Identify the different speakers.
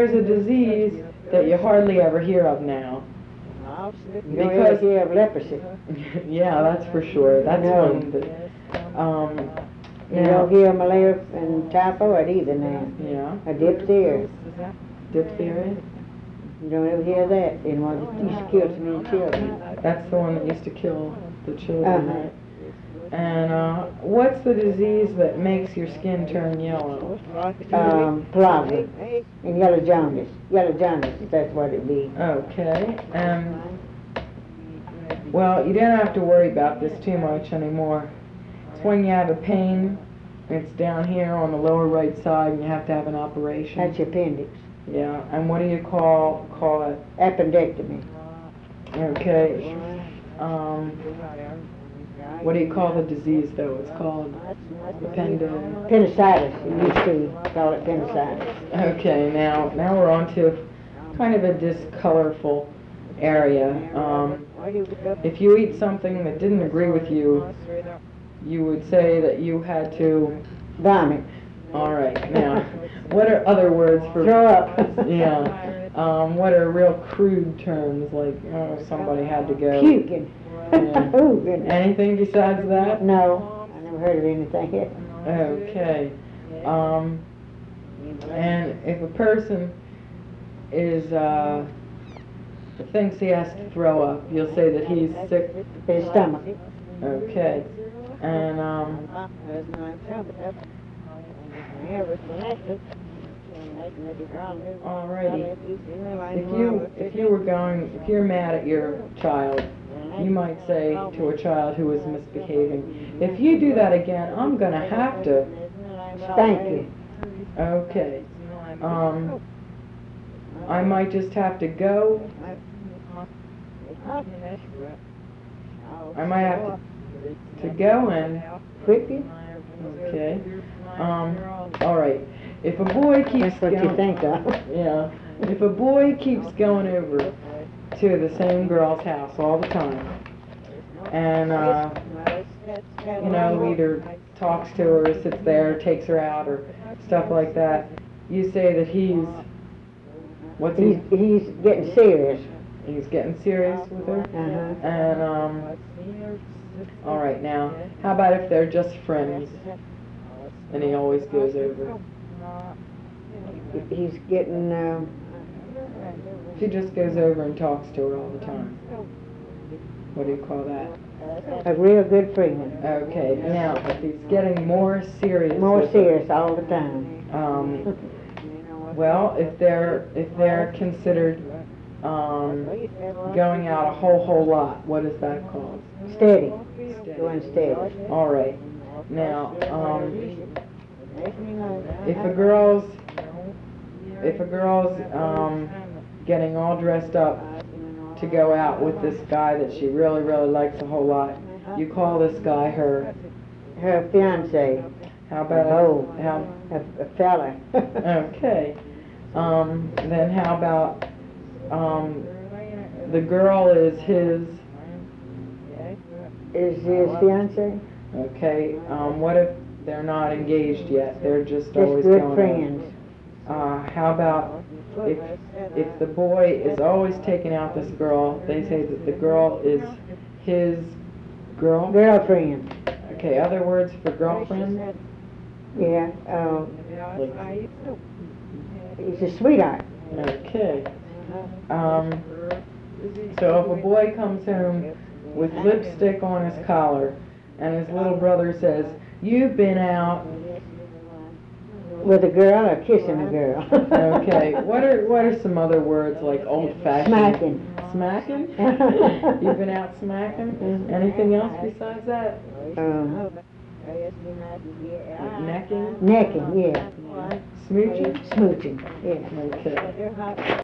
Speaker 1: there's a disease that you hardly ever hear of now.
Speaker 2: You don't ever hear of leprosy.
Speaker 1: Yeah, that's for sure. That's
Speaker 2: No.
Speaker 1: one that,
Speaker 2: You don't hear of malaria and typhoid either now.
Speaker 1: yeah,
Speaker 2: A diphtheria.
Speaker 1: diphtheria.
Speaker 2: You don't ever hear that anymore. It used to kill so many children.
Speaker 1: That's the one that used to kill the children,
Speaker 2: Uh-huh.
Speaker 1: right? And what's the disease that makes your skin turn yellow?
Speaker 2: Pellagra and yellow jaundice. Yellow jaundice, that's what it be.
Speaker 1: Okay. Well, you don't have to worry about this too much anymore. It's when you have a pain. It's down here on the lower right side, and you have to have an operation.
Speaker 2: That's your appendix.
Speaker 1: Yeah. And what do you call it?
Speaker 2: Appendectomy.
Speaker 1: Okay. What do you call the disease, though? It's called
Speaker 2: Appendicitis. You used to call it appendicitis.
Speaker 1: Okay, now we're on to kind of a discolorful area. If you eat something that didn't agree with you, you would say that you had to
Speaker 2: Vomit.
Speaker 1: All right. Now, what are other words for
Speaker 2: Throw up.
Speaker 1: Yeah. What are real crude terms like somebody had to go?
Speaker 2: Puking.
Speaker 1: Yeah.
Speaker 2: Oh, goodness.
Speaker 1: Anything besides that?
Speaker 2: No, I never heard of anything yet.
Speaker 1: Okay. And if a person is thinks he has to throw up, you'll say that he's sick.
Speaker 2: His stomach.
Speaker 1: Okay. And alrighty. If you're mad at your child, you might say to a child who is misbehaving, if you do that again, I'm gonna have to.
Speaker 2: Thank you.
Speaker 1: Okay. I might just have to go. I might have to go and.
Speaker 2: Whip you?
Speaker 1: Okay. All right. If a boy keeps
Speaker 2: That's what you think of.
Speaker 1: Yeah. If a boy keeps going over to the same girl's house all the time, and either talks to her, sits there, takes her out, or stuff like that, you say that he's. What's he?
Speaker 2: He's getting serious.
Speaker 1: He's getting serious with her.
Speaker 2: Uh-huh.
Speaker 1: And all right. Now, how about if they're just friends, and he always goes over?
Speaker 2: He's getting,
Speaker 1: She just goes over and talks to her all the time. What do you call that?
Speaker 2: a real good friend.
Speaker 1: Okay. Now, if he's getting more serious.
Speaker 2: More
Speaker 1: with
Speaker 2: serious all the time.
Speaker 1: her, well, if they're considered going out a whole lot, what is that called?
Speaker 2: Steady. Going steady.
Speaker 1: All right. Now, if a girl's getting all dressed up to go out with this guy that she really likes a whole lot, you call this guy her
Speaker 2: fiance.
Speaker 1: How about
Speaker 2: a fella.
Speaker 1: Okay. Then how about the girl is his
Speaker 2: fiance?
Speaker 1: Okay. What if they're not engaged yet? They're just always
Speaker 2: good
Speaker 1: going
Speaker 2: friends.
Speaker 1: How about if the boy is always taking out this girl, they say that the girl is his girl?
Speaker 2: Girlfriend.
Speaker 1: Okay, other words for girlfriend?
Speaker 2: Yeah. He's a sweetheart.
Speaker 1: Okay. So if a boy comes home with lipstick on his collar and his little brother says, "You've been out."
Speaker 2: With a girl or kissing a girl?
Speaker 1: Okay. What are some other words like old-fashioned?
Speaker 2: Smacking.
Speaker 1: Smacking? You've been out smacking? Anything else besides that? Necking?
Speaker 2: Necking, yeah.
Speaker 1: Smooching?
Speaker 2: Smooching, yeah.
Speaker 1: Okay.